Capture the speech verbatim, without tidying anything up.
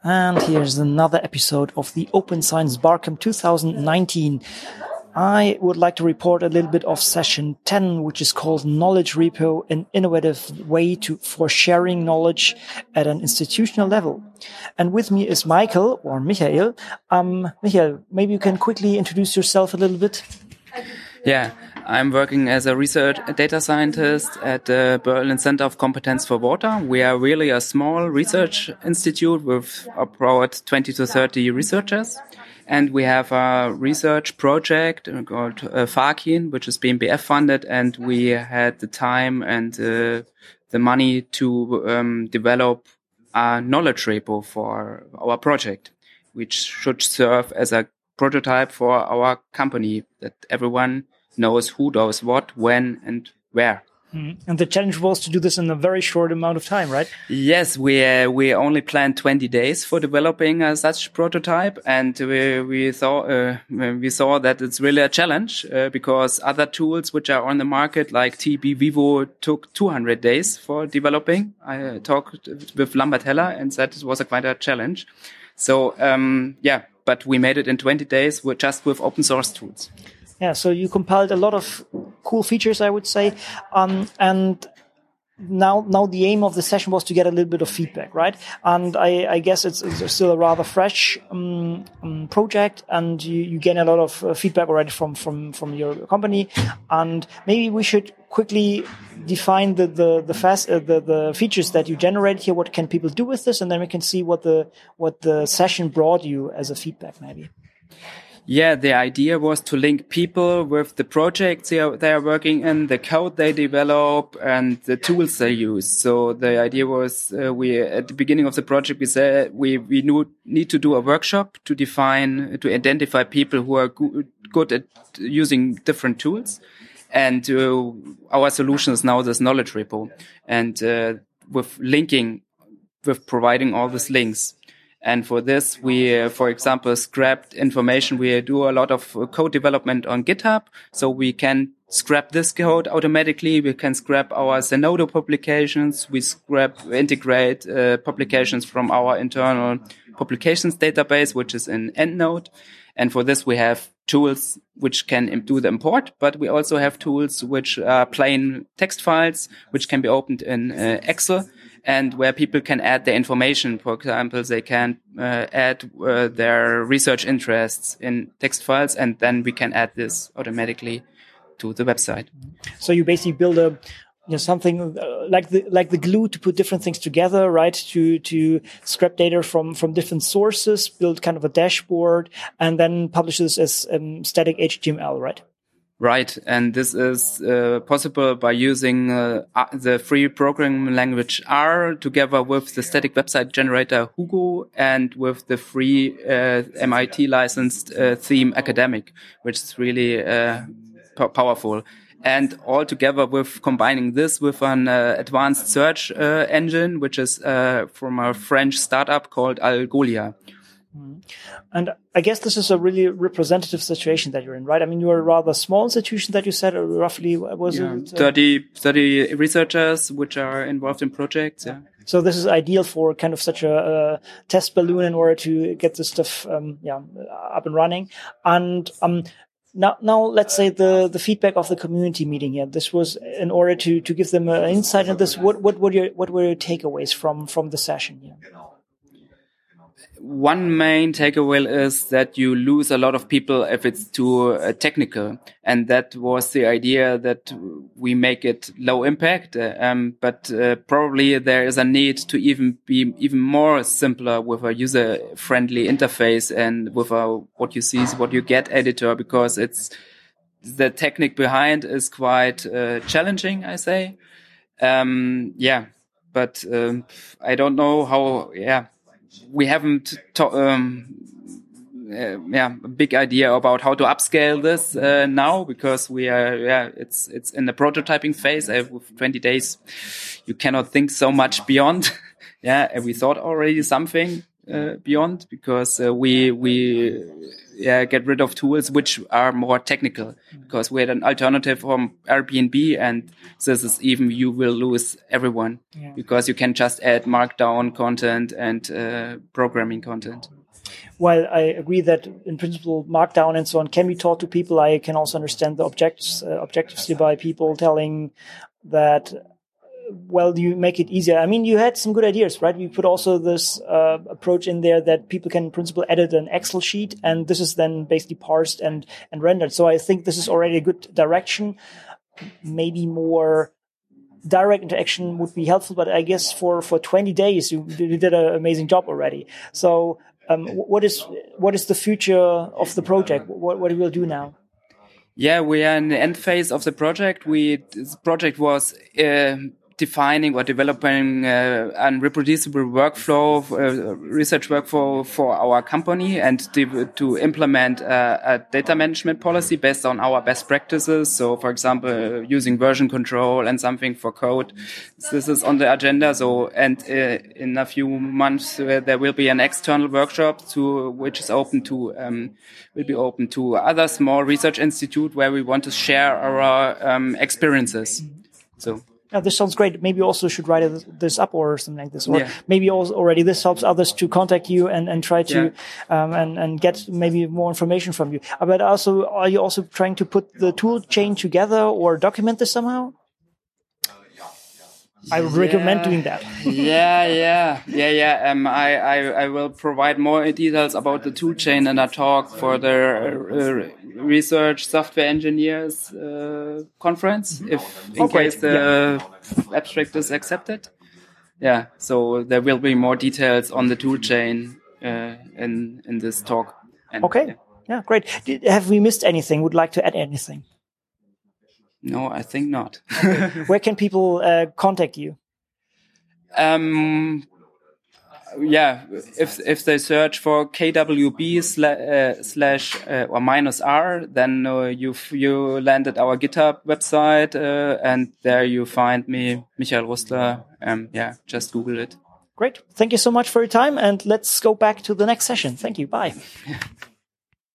And here's another episode of the Open Science Barcamp twenty nineteen. I would like to report a little bit of session ten, which is called Knowledge Repo, an innovative way to for sharing knowledge at an institutional level. And with me is Michael, or Michael. Um, Michael, maybe you can quickly introduce yourself a little bit. Yeah, I'm working as a research data scientist at the Berlin Center of Competence for Water. We are really a small research institute with about twenty to thirty researchers. And we have a research project called uh, FAKIN, which is B M B F funded. And we had the time and uh, the money to um, develop a knowledge repo for our project, which should serve as a prototype for our company, that everyone knows who does what, when, and where. Mm. And the challenge was to do this in a very short amount of time, right? Yes, we uh, we only planned twenty days for developing uh, such prototype, and we we thought uh, we saw that it's really a challenge uh, because other tools which are on the market like T B Vivo took two hundred days for developing. I uh, talked with Lambert Heller and said it was a quite a challenge. So um, yeah, but we made it in twenty days with just with open source tools. Yeah, so you compiled a lot of cool features, I would say, um, and now now the aim of the session was to get a little bit of feedback, right? And I, I guess it's, it's still a rather fresh um, um, project, and you, you get a lot of uh, feedback already from, from, from your company. And maybe we should quickly define the the the fast uh, the the features that you generated here. What can people do with this, and then we can see what the what the session brought you as a feedback, maybe. Yeah, the idea was to link people with the projects they are, they are working in, the code they develop, and the tools they use. So the idea was, uh, we at the beginning of the project, we said we we knew, need to do a workshop to define, to identify people who are go- good at using different tools. And uh, our solution is now this knowledge repo, and uh, with linking, with providing all these links. And for this, we, uh, for example, scrapped information. We do a lot of uh, code development on GitHub, so we can scrap this code automatically. We can scrap our Zenodo publications. We scrap, integrate uh, publications from our internal publications database, which is in EndNote. And for this, we have tools which can do the import, but we also have tools which are plain text files, which can be opened in uh, Excel, and where people can add their information. For example, they can uh, add uh, their research interests in text files, and then we can add this automatically to the website. So you basically build a you know, something uh, like the like the glue to put different things together, right? To to scrap data from from different sources, build kind of a dashboard, and then publish this as um, static H T M L, right? Right, and this is uh, possible by using uh, the free programming language R together with the static website generator Hugo and with the free uh, M I T licensed uh, theme Academic, which is really uh, po- powerful. And all together with combining this with an uh, advanced search uh, engine, which is uh, from a French startup called Algolia. And I guess this is a really representative situation that you're in, right? I mean, you're a rather small institution that you said, or roughly, was yeah, it? Uh, thirty, thirty researchers which are involved in projects, yeah. So this is ideal for kind of such a, a test balloon in order to get this stuff, um, yeah, up and running. And, um, Now, now let's say the, the feedback of the community meeting here. This was in order to, to give them an insight into this. What, what were your, what were your takeaways from, from the session here? One main takeaway is that you lose a lot of people if it's too uh, technical. And that was the idea, that we make it low impact. Uh, um, but uh, probably there is a need to even be even more simpler with a user friendly interface and with a what you see is what you get editor, because it's the technique behind is quite uh, challenging, I say. Um, yeah, but um, I don't know how, yeah. We haven't to, um, uh, yeah, a big idea about how to upscale this uh, now, because we are, yeah, it's it's in the prototyping phase. Uh, with twenty days, you cannot think so much beyond. yeah, and we thought already something uh, beyond, because uh, we we yeah, get rid of tools which are more technical, because we had an alternative from Airbnb, and this is even you will lose everyone yeah. because you can just add markdown content and uh, programming content. While I agree that in principle markdown and so on can be taught to people, I can also understand the objectives uh, objectively by people telling that, well, you make it easier. I mean, you had some good ideas, right? We put also this uh, approach in there that people can in principle edit an Excel sheet, and this is then basically parsed and, and rendered. So I think this is already a good direction. Maybe more direct interaction would be helpful, but I guess for, for twenty days, you, you did an amazing job already. So um, what is what is the future of the project? What, what will do now? Yeah, we are in the end phase of the project. We the project was uh, defining or developing uh, a reproducible workflow, uh, research workflow for our company, and to, to implement a, a data management policy based on our best practices. So, for example, uh, using version control and something for code. This is on the agenda. So, and uh, in a few months uh, there will be an external workshop to which is open to um, will be open to other small research institute where we want to share our um, experiences. So. Yeah, this sounds great. Maybe you also should write this up or something like this. Or yeah. maybe also already this helps others to contact you and, and try to yeah. um, and, and get maybe more information from you. But also, are you also trying to put the tool chain together or document this somehow? I would yeah. recommend doing that. yeah, yeah, yeah, yeah. Um, I, I, I will provide more details about the tool chain in a talk for the uh, research software engineers uh, conference, mm-hmm. if in okay. case the yeah. abstract is accepted. Yeah, so there will be more details on the tool chain uh, in in this talk. And, okay, yeah. yeah, great. Did, have we missed anything? Would like to add anything? No, I think not. Okay. Where can people uh, contact you? Um, yeah, if if they search for K W B sla- uh, slash uh, or minus R, then uh, you you land at our GitHub website, uh, and there you find me, Michael Rustler. Um, yeah, just Google it. Great. Thank you so much for your time, and let's go back to the next session. Thank you. Bye.